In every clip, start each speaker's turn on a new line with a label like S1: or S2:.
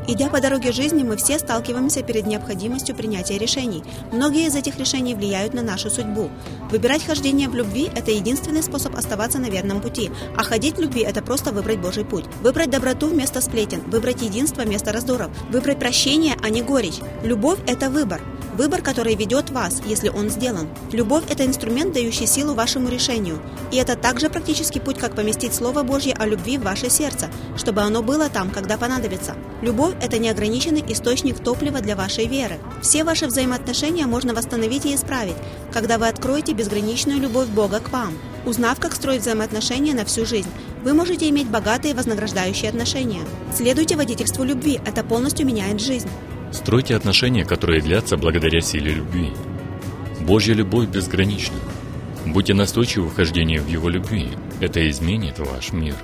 S1: Идя по дороге жизни, мы все сталкиваемся перед необходимостью принятия решений. Многие из этих решений влияют на нашу судьбу. Выбирать хождение в любви – это единственный способ оставаться на верном пути, а ходить в любви – это просто выбрать Божий путь. Выбрать доброту вместо сплетен, выбрать единство вместо раздоров, выбрать прощение, а не горечь. Любовь – это выбор. Выбор, который ведет вас, если он сделан. Любовь – это инструмент, дающий силу вашему решению. И это также практический путь, как поместить Слово Божье о любви в ваше сердце, чтобы оно было там, когда понадобится. Любовь – это неограниченный источник топлива для вашей веры. Все ваши взаимоотношения можно восстановить и исправить, когда вы откроете безграничную любовь Бога к вам. Узнав, как строить взаимоотношения на всю жизнь, вы можете иметь богатые вознаграждающие отношения. Следуйте водительству любви, это полностью меняет жизнь.
S2: Стройте отношения, которые длятся благодаря силе любви. Божья любовь безгранична. Будьте настойчивы в хождении в Его любви. Это изменит ваш мир.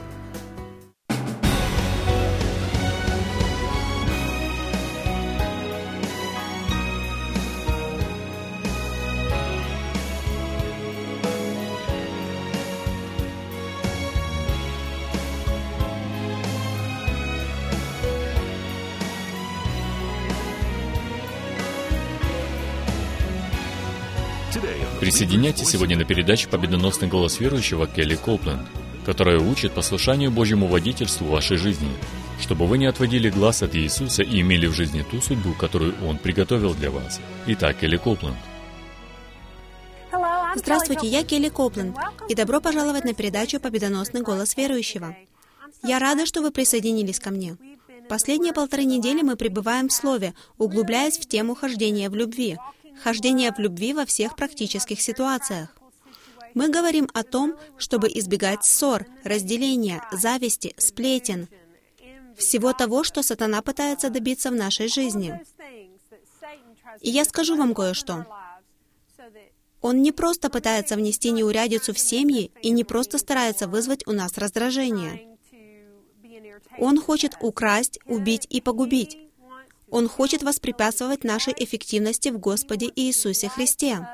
S2: Присоединяйтесь сегодня на передачу «Победоносный голос верующего» Келли Коупленд, которая учит послушанию Божьему водительству в вашей жизни, чтобы вы не отводили глаз от Иисуса и имели в жизни ту судьбу, которую Он приготовил для вас. Итак, Келли Коупленд.
S1: Здравствуйте, я Келли Коупленд, и добро пожаловать на передачу «Победоносный голос верующего». Я рада, что вы присоединились ко мне. Последние 1,5 недели мы пребываем в Слове, углубляясь в тему хождения в любви. Хождение в любви во всех практических ситуациях. Мы говорим о том, чтобы избегать ссор, разделения, зависти, сплетен, всего того, что сатана пытается добиться в нашей жизни. И я скажу вам кое-что. Он не просто пытается внести неурядицу в семьи и не просто старается вызвать у нас раздражение. Он хочет украсть, убить и погубить. Он хочет воспрепятствовать нашей эффективности в Господе Иисусе Христе.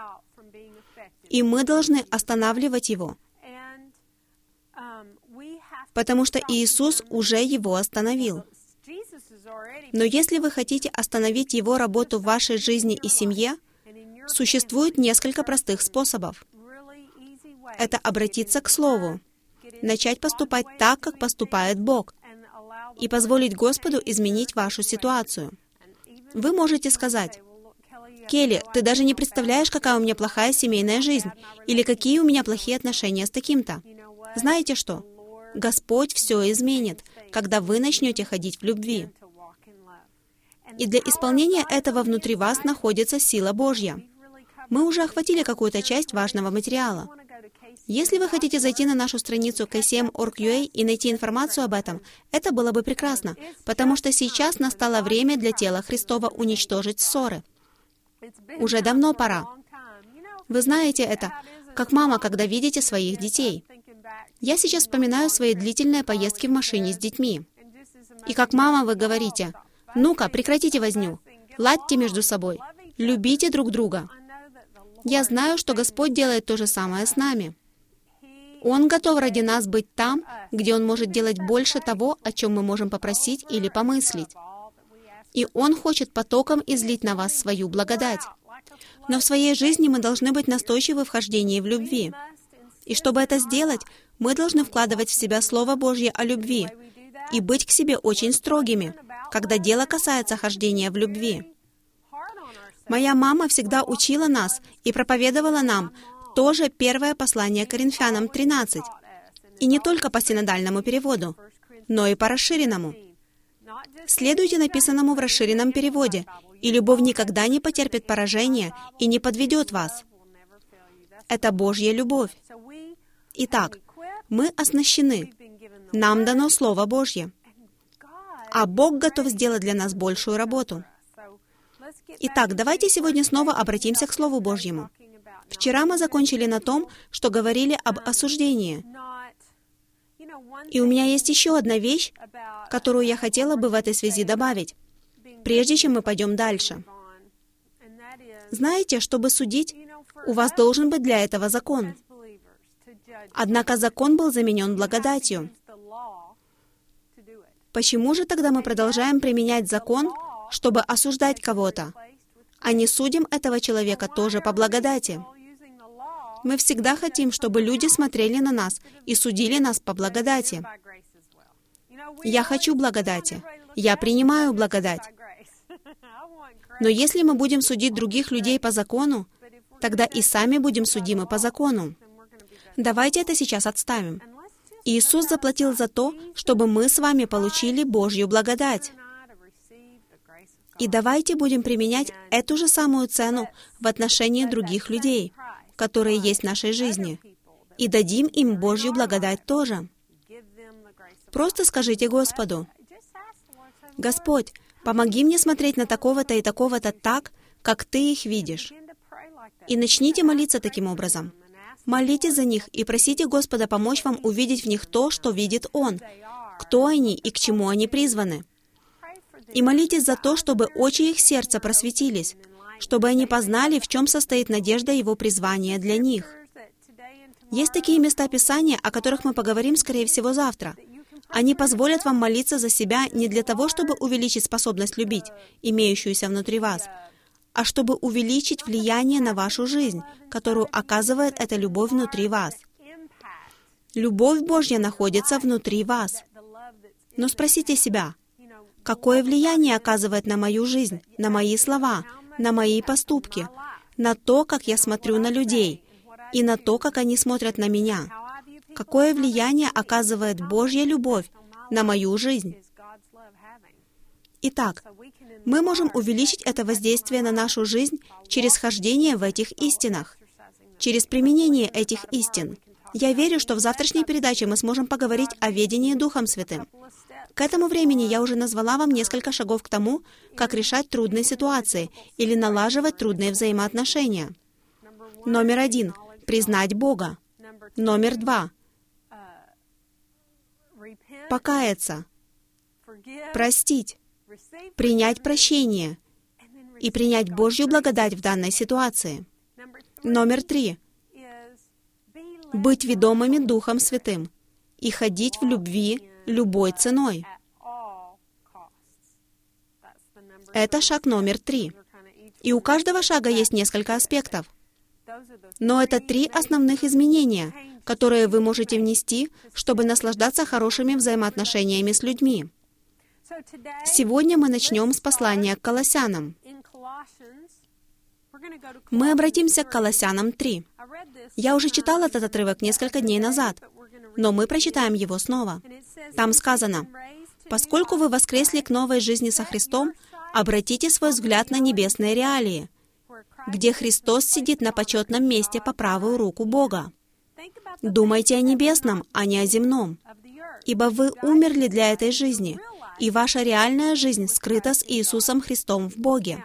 S1: И мы должны останавливать его, потому что Иисус уже его остановил. Но если вы хотите остановить его работу в вашей жизни и семье, существует несколько простых способов. Это обратиться к Слову, начать поступать так, как поступает Бог, и позволить Господу изменить вашу ситуацию. Вы можете сказать: «Келли, ты даже не представляешь, какая у меня плохая семейная жизнь, или какие у меня плохие отношения с таким-то». Знаете что? Господь все изменит, когда вы начнете ходить в любви. И для исполнения этого внутри вас находится сила Божья. Мы уже охватили какую-то часть важного материала. Если вы хотите зайти на нашу страницу kcm.org.ua и найти информацию об этом, это было бы прекрасно, потому что сейчас настало время для тела Христова уничтожить ссоры. Уже давно пора. Вы знаете это, как мама, когда видите своих детей. Я сейчас вспоминаю свои длительные поездки в машине с детьми. И как мама вы говорите: «Ну-ка, прекратите возню, ладьте между собой, любите друг друга». Я знаю, что Господь делает то же самое с нами. Он готов ради нас быть там, где Он может делать больше того, о чем мы можем попросить или помыслить. И Он хочет потоком излить на вас свою благодать. Но в своей жизни мы должны быть настойчивы в хождении в любви. И чтобы это сделать, мы должны вкладывать в себя Слово Божье о любви и быть к себе очень строгими, когда дело касается хождения в любви. Моя мама всегда учила нас и проповедовала нам тоже первое послание Коринфянам 13. И не только по синодальному переводу, но и по расширенному. Следуйте написанному в расширенном переводе, и любовь никогда не потерпит поражения и не подведет вас. Это Божья любовь. Итак, мы оснащены. Нам дано Слово Божье. А Бог готов сделать для нас большую работу. Итак, давайте сегодня снова обратимся к Слову Божьему. Вчера мы закончили на том, что говорили об осуждении. И у меня есть еще одна вещь, которую я хотела бы в этой связи добавить, прежде чем мы пойдем дальше. Знаете, чтобы судить, у вас должен быть для этого закон. Однако закон был заменен благодатью. Почему же тогда мы продолжаем применять закон, чтобы осуждать кого-то, а не судим этого человека тоже по благодати? Мы всегда хотим, чтобы люди смотрели на нас и судили нас по благодати. Я хочу благодати. Я принимаю благодать. Но если мы будем судить других людей по закону, тогда и сами будем судимы по закону. Давайте это сейчас отставим. Иисус заплатил за то, чтобы мы с вами получили Божью благодать. И давайте будем применять эту же самую цену в отношении других людей, которые есть в нашей жизни, и дадим им Божью благодать тоже. Просто скажите Господу: «Господь, помоги мне смотреть на такого-то и такого-то так, как Ты их видишь». И начните молиться таким образом. Молитесь за них и просите Господа помочь вам увидеть в них то, что видит Он, кто они и к чему они призваны. И молитесь за то, чтобы очи их сердца просветились, чтобы они познали, в чем состоит надежда Его призвания для них. Есть такие места Писания, о которых мы поговорим, скорее всего, завтра. Они позволят вам молиться за себя не для того, чтобы увеличить способность любить, имеющуюся внутри вас, а чтобы увеличить влияние на вашу жизнь, которую оказывает эта любовь внутри вас. Любовь Божья находится внутри вас. Но спросите себя, какое влияние оказывает на мою жизнь, на мои слова, на мои поступки, на то, как я смотрю на людей, и на то, как они смотрят на меня? Какое влияние оказывает Божья любовь на мою жизнь? Итак, мы можем увеличить это воздействие на нашу жизнь через хождение в этих истинах, через применение этих истин. Я верю, что в завтрашней передаче мы сможем поговорить о ведении Духом Святым. К этому времени я уже назвала вам несколько шагов к тому, как решать трудные ситуации или налаживать трудные взаимоотношения. Номер 1 — признать Бога. Номер 2 — покаяться, простить, принять прощение и принять Божью благодать в данной ситуации. Номер 3 — быть ведомыми Духом Святым и ходить в любви любой ценой. Это шаг номер 3. И у каждого шага есть несколько аспектов. Но это 3 основных изменения, которые вы можете внести, чтобы наслаждаться хорошими взаимоотношениями с людьми. Сегодня мы начнем с послания к Колоссянам. Мы обратимся к Колоссянам 3. Я уже читал этот отрывок несколько дней назад, но мы прочитаем его снова. Там сказано: «Поскольку вы воскресли к новой жизни со Христом, обратите свой взгляд на небесные реалии, где Христос сидит на почетном месте по правую руку Бога. Думайте о небесном, а не о земном, ибо вы умерли для этой жизни, и ваша реальная жизнь скрыта с Иисусом Христом в Боге».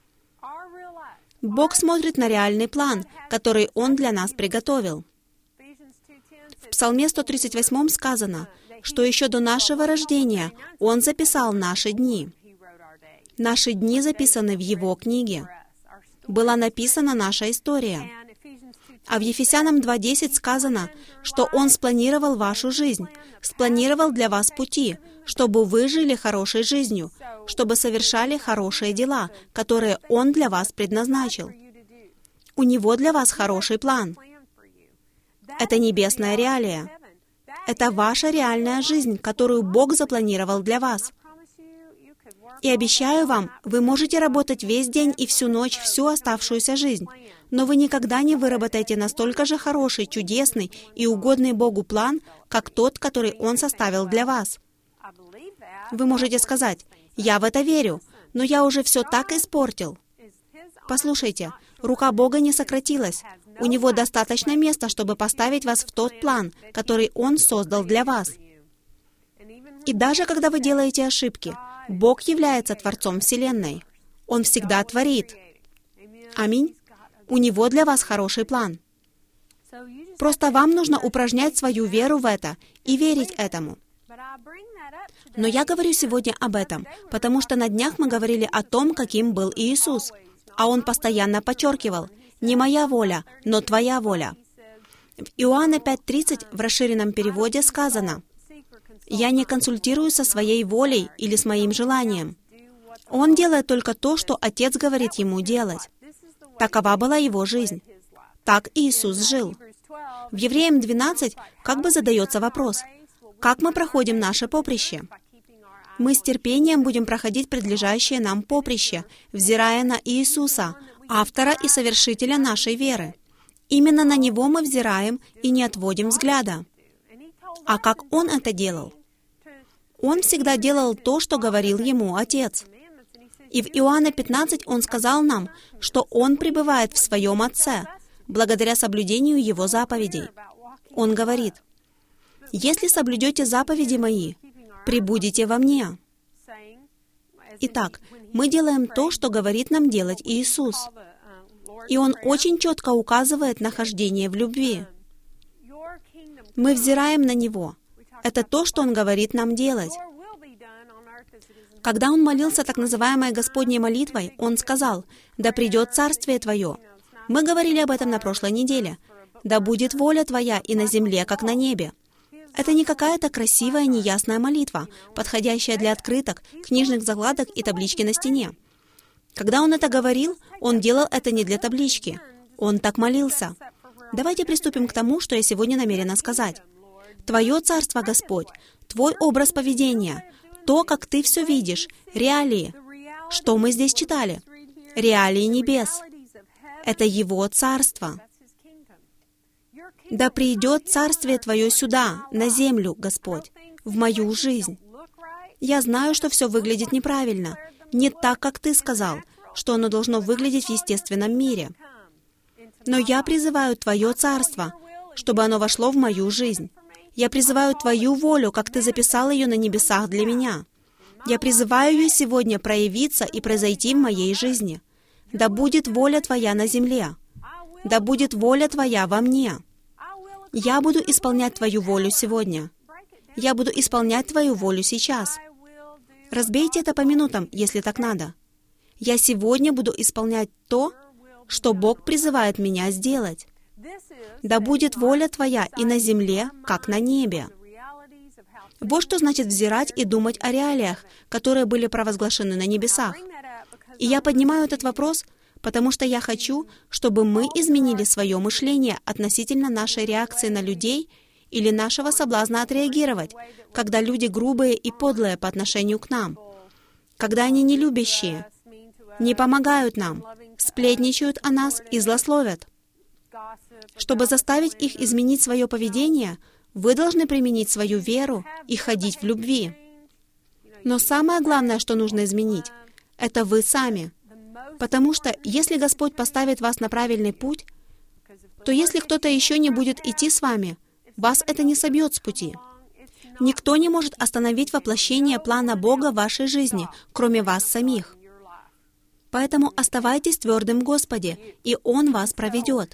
S1: Бог смотрит на реальный план, который Он для нас приготовил. В Псалме 138 сказано, что еще до нашего рождения Он записал наши дни. Наши дни записаны в Его книге. Была написана наша история. А в Ефесянам 2:10 сказано, что Он спланировал вашу жизнь, спланировал для вас пути, чтобы вы жили хорошей жизнью, чтобы совершали хорошие дела, которые Он для вас предназначил. У Него для вас хороший план. Это небесная реалия. Это ваша реальная жизнь, которую Бог запланировал для вас. И обещаю вам, вы можете работать весь день и всю ночь, всю оставшуюся жизнь, но вы никогда не выработаете настолько же хороший, чудесный и угодный Богу план, как тот, который Он составил для вас. Вы можете сказать: «Я в это верю, но я уже все так испортил». Послушайте, рука Бога не сократилась. У Него достаточно места, чтобы поставить вас в тот план, который Он создал для вас. И даже когда вы делаете ошибки, Бог является Творцом Вселенной. Он всегда творит. Аминь. У Него для вас хороший план. Просто вам нужно упражнять свою веру в это и верить этому. Но я говорю сегодня об этом, потому что на днях мы говорили о том, каким был Иисус. А Он постоянно подчеркивал: «Не моя воля, но Твоя воля». В Иоанна 5:30 в расширенном переводе сказано: Я не консультирую со своей волей или с моим желанием. Он делает только то, что Отец говорит ему делать. Такова была его жизнь. Так Иисус жил. В Евреям 12 как бы задается вопрос, как мы проходим наше поприще? Мы с терпением будем проходить предлежащее нам поприще, взирая на Иисуса, автора и совершителя нашей веры. Именно на Него мы взираем и не отводим взгляда. А как Он это делал? Он всегда делал то, что говорил Ему Отец. И в Иоанна 15 Он сказал нам, что Он пребывает в Своем Отце, благодаря соблюдению Его заповедей. Он говорит, «Если соблюдете заповеди Мои, пребудете во Мне». Итак, мы делаем то, что говорит нам делать Иисус. И Он очень четко указывает на хождение в любви. Мы взираем на Него. Это то, что Он говорит нам делать. Когда Он молился так называемой Господней молитвой, Он сказал, «Да придет Царствие Твое». Мы говорили об этом на прошлой неделе. «Да будет воля Твоя и на земле, как на небе». Это не какая-то красивая, неясная молитва, подходящая для открыток, книжных закладок и таблички на стене. Когда Он это говорил, Он делал это не для таблички. Он так молился. Давайте приступим к тому, что я сегодня намерена сказать. Твое Царство, Господь, Твой образ поведения, то, как Ты все видишь, реалии. Что мы здесь читали? Реалии небес. Это Его Царство. Да придет Царствие Твое сюда, на землю, Господь, в мою жизнь. Я знаю, что все выглядит неправильно, не так, как Ты сказал, что оно должно выглядеть в естественном мире. Но я призываю Твое Царство, чтобы оно вошло в мою жизнь. Я призываю Твою волю, как Ты записал ее на небесах для меня. Я призываю ее сегодня проявиться и произойти в моей жизни. Да будет воля Твоя на земле. Да будет воля Твоя во мне. Я буду исполнять Твою волю сегодня. Я буду исполнять Твою волю сейчас. Разбейте это по минутам, если так надо. Я сегодня буду исполнять то, что Бог призывает меня сделать. Да будет воля Твоя и на земле, как на небе. Вот что значит взирать и думать о реалиях, которые были провозглашены на небесах. И я поднимаю этот вопрос, потому что я хочу, чтобы мы изменили свое мышление относительно нашей реакции на людей или нашего соблазна отреагировать, когда люди грубые и подлые по отношению к нам, когда они нелюбящие, не помогают нам, сплетничают о нас и злословят. Чтобы заставить их изменить свое поведение, вы должны применить свою веру и ходить в любви. Но самое главное, что нужно изменить, это вы сами. Потому что, если Господь поставит вас на правильный путь, то если кто-то еще не будет идти с вами, вас это не собьет с пути. Никто не может остановить воплощение плана Бога в вашей жизни, кроме вас самих. Поэтому оставайтесь твердым в Господе, и Он вас проведет.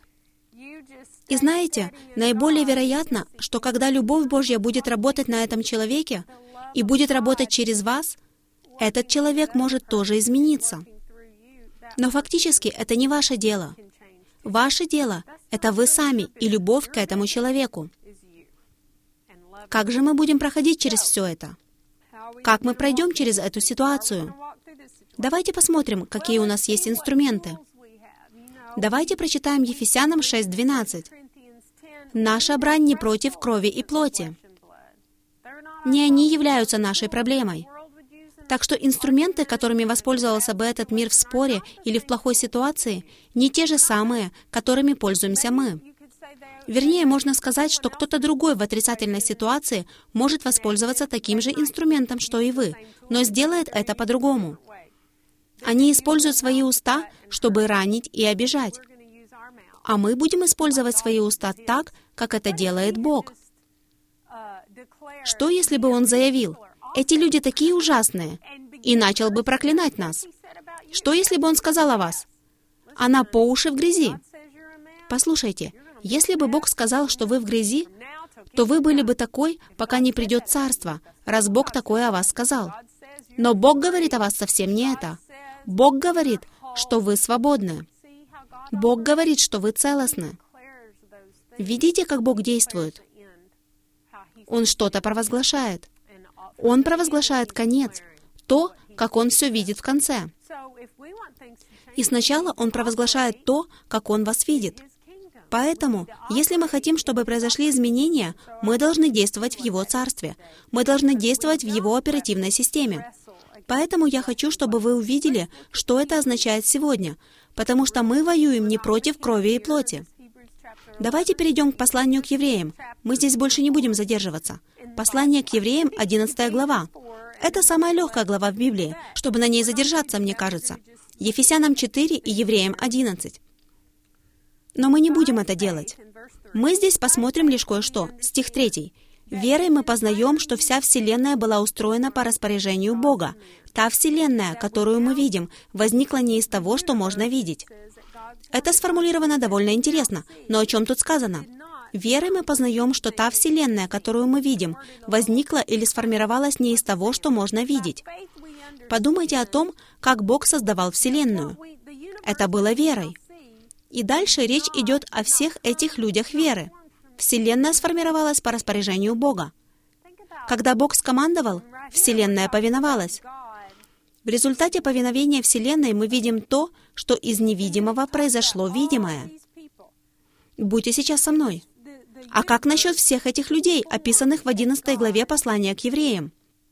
S1: И знаете, наиболее вероятно, что когда любовь Божья будет работать на этом человеке и будет работать через вас, этот человек может тоже измениться. Но фактически это не ваше дело. Ваше дело — это вы сами и любовь к этому человеку. Как же мы будем проходить через все это? Как мы пройдем через эту ситуацию? Давайте посмотрим, какие у нас есть инструменты. Давайте прочитаем Ефесянам 6:12. «Наша брань не против крови и плоти». Не они являются нашей проблемой. Так что инструменты, которыми воспользовался бы этот мир в споре или в плохой ситуации, не те же самые, которыми пользуемся мы. Вернее, можно сказать, что кто-то другой в отрицательной ситуации может воспользоваться таким же инструментом, что и вы, но сделает это по-другому. Они используют свои уста, чтобы ранить и обижать. А мы будем использовать свои уста так, как это делает Бог. Что, если бы Он заявил: «Эти люди такие ужасные», и начал бы проклинать нас? Что, если бы Он сказал о вас: «Она по уши в грязи»? Послушайте, если бы Бог сказал, что вы в грязи, то вы были бы такой, пока не придет Царство, раз Бог такое о вас сказал. Но Бог говорит о вас совсем не это. Бог говорит, что вы свободны. Бог говорит, что вы целостны. Видите, как Бог действует? Он что-то провозглашает. Он провозглашает конец, то, как Он все видит в конце. И сначала Он провозглашает то, как Он вас видит. Поэтому, если мы хотим, чтобы произошли изменения, мы должны действовать в Его Царстве. Мы должны действовать в Его оперативной системе. Поэтому я хочу, чтобы вы увидели, что это означает сегодня, потому что мы воюем не против крови и плоти. Давайте перейдем к посланию к евреям. Мы здесь больше не будем задерживаться. Послание к евреям, 11 глава. Это самая легкая глава в Библии, чтобы на ней задержаться, мне кажется. Ефесянам 4 и Евреям 11. Но мы не будем это делать. Мы здесь посмотрим лишь кое-что. Стих 3. «Верой мы познаем, что вся Вселенная была устроена по распоряжению Бога. Та Вселенная, которую мы видим, возникла не из того, что можно видеть». Это сформулировано довольно интересно, но о чем тут сказано? Верой мы познаем, что та Вселенная, которую мы видим, возникла или сформировалась не из того, что можно видеть. Подумайте о том, как Бог создавал Вселенную. Это было верой. И дальше речь идет о всех этих людях веры. Вселенная сформировалась по распоряжению Бога. Когда Бог скомандовал, Вселенная повиновалась. В результате повиновения Вселенной мы видим то, что из невидимого произошло видимое. Будьте сейчас со мной. А как насчет всех этих людей, описанных в 11 главе послания к евреям?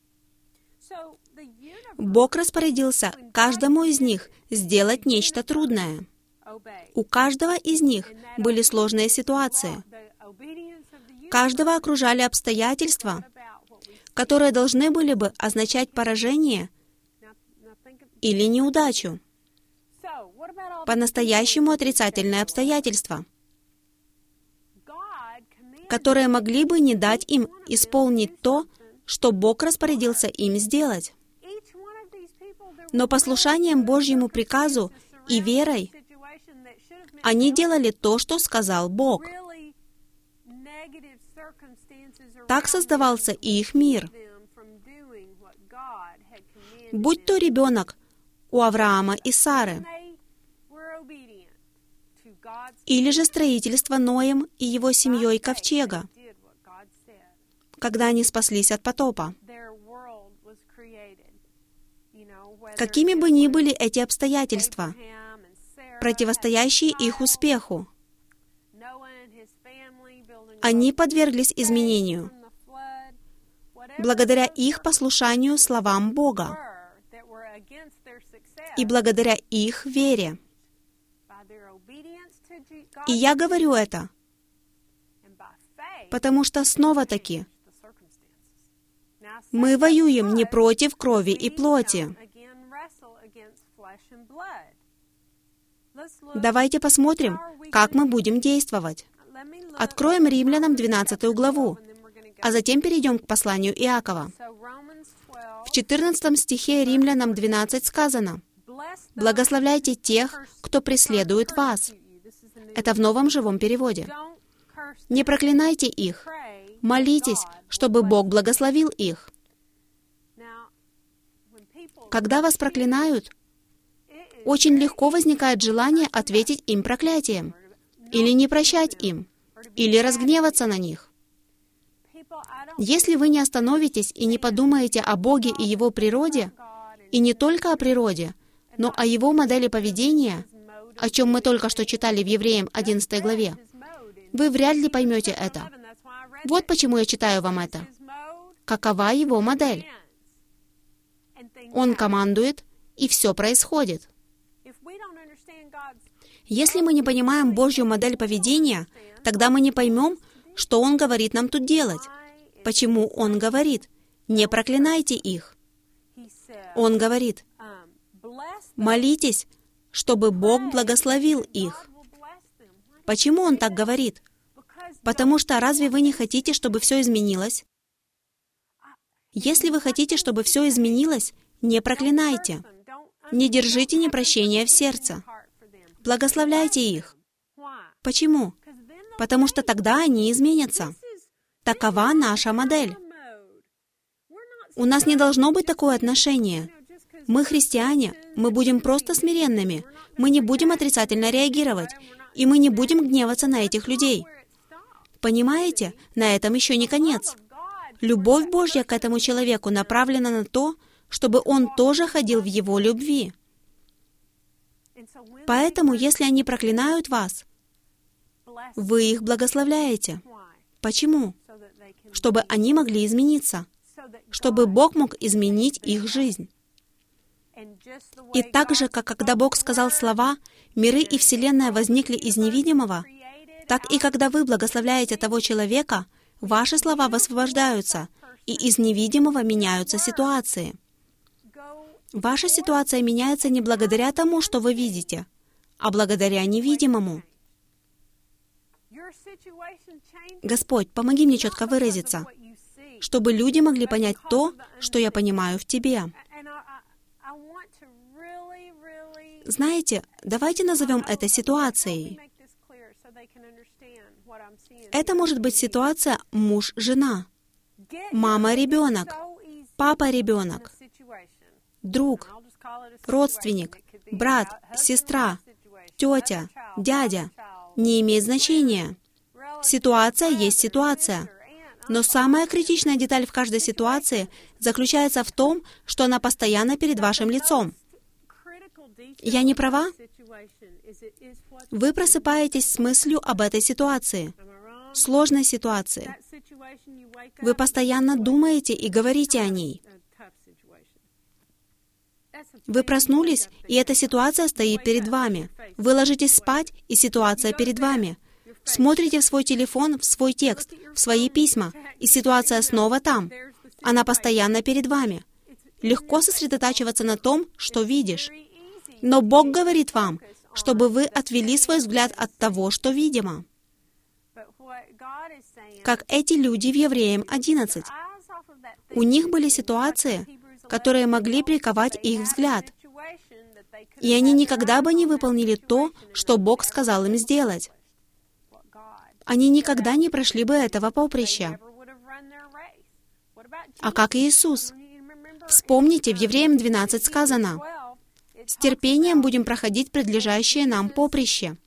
S1: Бог распорядился каждому из них сделать нечто трудное. У каждого из них были сложные ситуации. Каждого окружали обстоятельства, которые должны были бы означать поражение или неудачу. По-настоящему отрицательные обстоятельства, которые могли бы не дать им исполнить то, что Бог распорядился им сделать. Но послушанием Божьему приказу и верой они делали то, что сказал Бог. Так создавался и их мир. Будь то ребенок у Авраама и Сары, или же строительство Ноем и его семьей ковчега, когда они спаслись от потопа. Какими бы ни были эти обстоятельства, противостоящие их успеху, они подверглись изменению благодаря их послушанию словам Бога и благодаря их вере. И я говорю это, потому что снова-таки мы воюем не против крови и плоти. Давайте посмотрим, как мы будем действовать. Откроем Римлянам 12 главу, а затем перейдем к посланию Иакова. В 14 стихе Римлянам 12 сказано: «Благословляйте тех, кто преследует вас». Это в Новом живом переводе. «Не проклинайте их. Молитесь, чтобы Бог благословил их». Когда вас проклинают, очень легко возникает желание ответить им проклятием, или не прощать им, или разгневаться на них. Если вы не остановитесь и не подумаете о Боге и Его природе, и не только о природе, но о Его модели поведения, о чем мы только что читали в Евреям 11 главе, вы вряд ли поймете это. Вот почему я читаю вам это. Какова Его модель? Он командует, и все происходит. Если мы не понимаем Божью модель поведения, тогда мы не поймем, что Он говорит нам тут делать. Почему Он говорит: «Не проклинайте их». Он говорит: «Молитесь, чтобы Бог благословил их». Почему Он так говорит? Потому что разве вы не хотите, чтобы все изменилось? Если вы хотите, чтобы все изменилось, не проклинайте. Не держите непрощения в сердце. Благословляйте их. Почему? Потому что тогда они изменятся. Такова наша модель. У нас не должно быть такое отношение. Мы христиане, мы будем просто смиренными. Мы не будем отрицательно реагировать. И мы не будем гневаться на этих людей. Понимаете? На этом еще не конец. Любовь Божья к этому человеку направлена на то, чтобы он тоже ходил в Его любви. Поэтому, если они проклинают вас, вы их благословляете. Почему? Чтобы они могли измениться, чтобы Бог мог изменить их жизнь. И так же, как когда Бог сказал слова «миры и вселенная возникли из невидимого», так и когда вы благословляете того человека, ваши слова высвобождаются, и из невидимого меняются ситуации. Ваша ситуация меняется не благодаря тому, что вы видите, а благодаря невидимому. Господь, помоги мне четко выразиться, чтобы люди могли понять то, что я понимаю в Тебе. Знаете, давайте назовем это ситуацией. Это может быть ситуация муж-жена, мама-ребенок, папа-ребенок, друг, родственник, брат, сестра, тетя, дядя. Не имеет значения. Ситуация есть ситуация. Но самая критичная деталь в каждой ситуации заключается в том, что она постоянно перед вашим лицом. Я не права? Вы просыпаетесь с мыслью об этой ситуации, сложной ситуации. Вы постоянно думаете и говорите о ней. Вы проснулись, и эта ситуация стоит перед вами. Вы ложитесь спать, и ситуация перед вами. Смотрите в свой телефон, в свой текст, в свои письма, и ситуация снова там. Она постоянно перед вами. Легко сосредотачиваться на том, что видишь. Но Бог говорит вам, чтобы вы отвели свой взгляд от того, что видимо. Как эти люди в Евреям 11. У них были ситуации, которые могли приковать их взгляд. И они никогда бы не выполнили то, что Бог сказал им сделать. Они никогда не прошли бы этого поприща. А как Иисус? Вспомните, в Евреям 12 сказано: «С терпением будем проходить предлежащее нам поприще».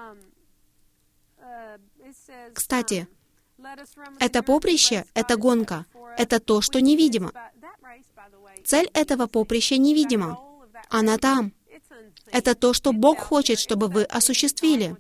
S1: Кстати, это поприще, это гонка, это то, что невидимо. Цель этого поприща невидима. Она там. Это то, что Бог хочет, чтобы вы осуществили.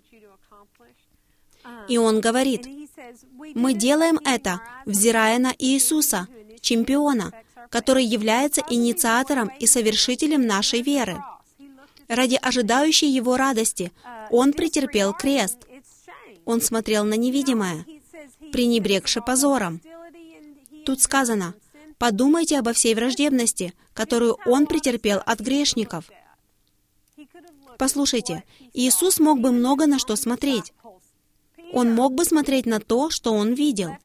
S1: И Он говорит: мы делаем это, взирая на Иисуса, чемпиона, который является инициатором и совершителем нашей веры. Ради ожидающей Его радости Он претерпел крест. Он смотрел на невидимое, пренебрегши позором. Тут сказано: подумайте обо всей враждебности, которую Он претерпел от грешников. Послушайте, Иисус мог бы много на что смотреть. Он мог бы смотреть на то, что Он видел.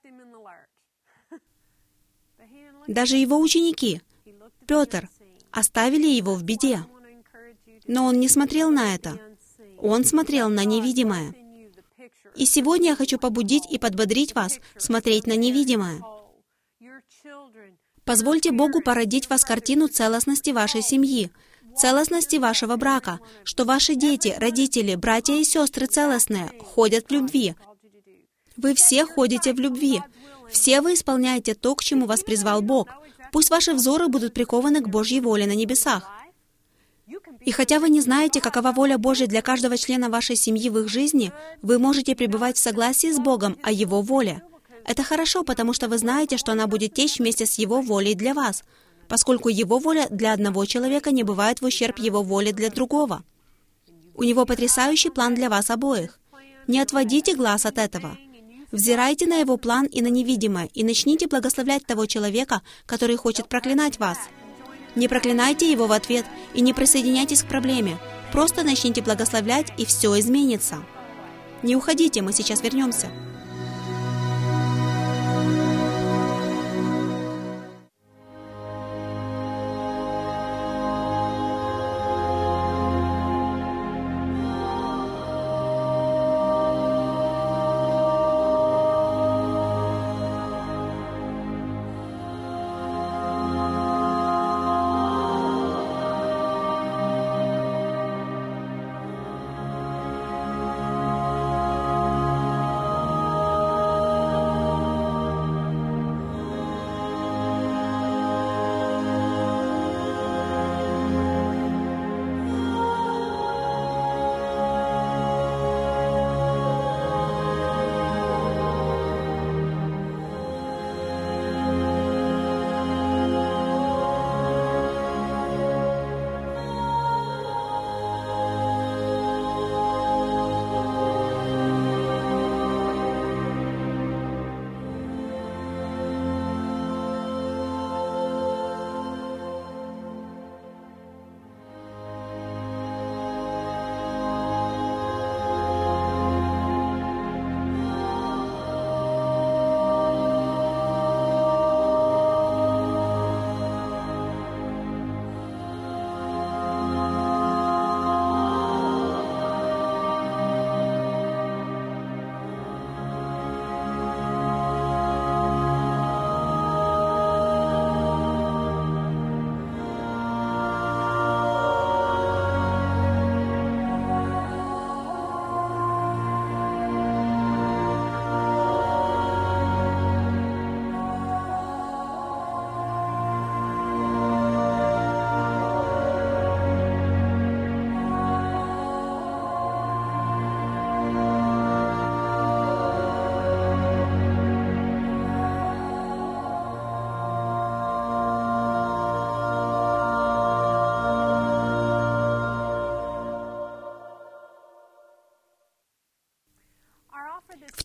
S1: Даже Его ученики, Петр, оставили Его в беде. Но Он не смотрел на это. Он смотрел на невидимое. И сегодня я хочу побудить и подбодрить вас смотреть на невидимое. Позвольте Богу породить в вас картину целостности вашей семьи, целостности вашего брака, что ваши дети, родители, братья и сестры целостные, ходят в любви. Вы все ходите в любви. Все вы исполняете то, к чему вас призвал Бог. Пусть ваши взоры будут прикованы к Божьей воле на небесах. И хотя вы не знаете, какова воля Божья для каждого члена вашей семьи в их жизни, вы можете пребывать в согласии с Богом о Его воле. Это хорошо, потому что вы знаете, что она будет течь вместе с Его волей для вас, поскольку Его воля для одного человека не бывает в ущерб Его воле для другого. У Него потрясающий план для вас обоих. Не отводите глаз от этого. Взирайте на Его план и на невидимое, и начните благословлять того человека, который хочет проклинать вас. Не проклинайте его в ответ и не присоединяйтесь к проблеме. Просто начните благословлять, и все изменится. Не уходите, мы сейчас вернемся.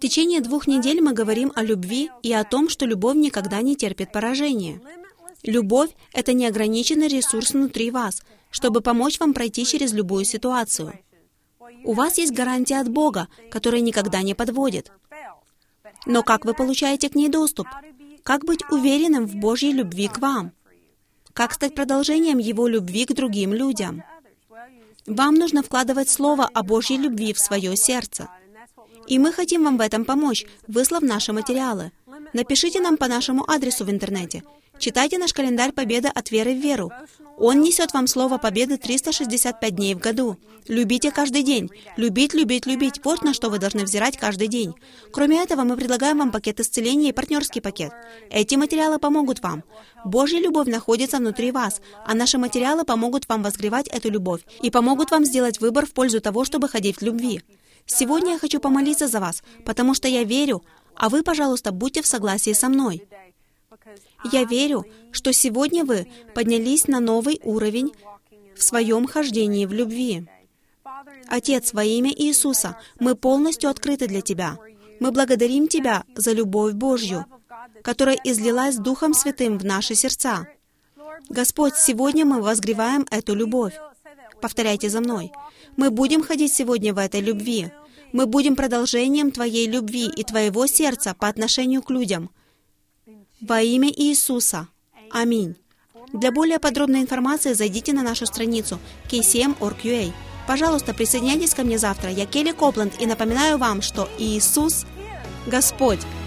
S1: течение 2 недель мы говорим о любви и о том, что любовь никогда не терпит поражения. Любовь — это неограниченный ресурс внутри вас, чтобы помочь вам пройти через любую ситуацию. У вас есть гарантия от Бога, которая никогда не подводит. Но как вы получаете к ней доступ? Как быть уверенным в Божьей любви к вам? Как стать продолжением Его любви к другим людям? Вам нужно вкладывать Слово о Божьей любви в свое сердце. И мы хотим вам в этом помочь, выслав наши материалы. Напишите нам по нашему адресу в интернете. Читайте наш календарь Победы от веры в веру. Он несет вам слово победы 365 дней в году. Любите каждый день. Любить, любить, любить. Вот на что вы должны взирать каждый день. Кроме этого, мы предлагаем вам пакет исцеления и партнерский пакет. Эти материалы помогут вам. Божья любовь находится внутри вас, а наши материалы помогут вам возгревать эту любовь и помогут вам сделать выбор в пользу того, чтобы ходить в любви. Сегодня я хочу помолиться за вас, потому что я верю, а вы, пожалуйста, будьте в согласии со мной. Я верю, что сегодня вы поднялись на новый уровень в своем хождении в любви. Отец, во имя Иисуса, мы полностью открыты для Тебя. Мы благодарим Тебя за любовь Божью, которая излилась Духом Святым в наши сердца. Господь, сегодня мы возгреваем эту любовь. Повторяйте за мной. Мы будем ходить сегодня в этой любви. Мы будем продолжением Твоей любви и Твоего сердца по отношению к людям. Во имя Иисуса. Аминь. Для более подробной информации зайдите на нашу страницу kcm.org.ua. Пожалуйста, присоединяйтесь ко мне завтра. Я Келли Копланд и напоминаю вам, что Иисус — Господь.